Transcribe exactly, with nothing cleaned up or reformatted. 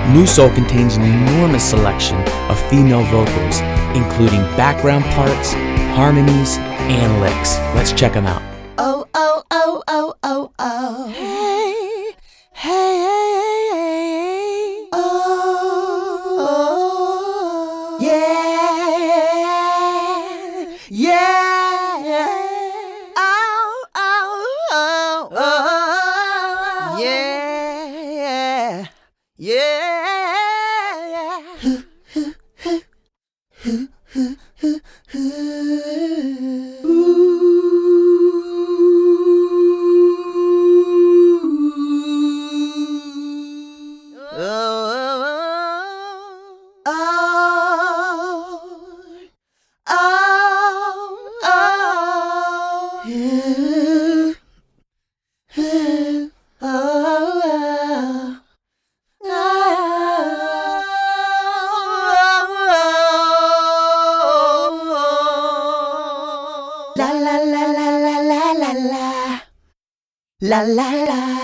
New Soul contains an enormous selection of female vocals, including background parts, harmonies, and licks. Let's check them out. Oh, oh, oh, oh, oh, oh. Hey, hey, hey, hey. Oh, yeah, yeah. Oh, oh, oh, oh. Yeah, yeah. La la la la la la la la la la la.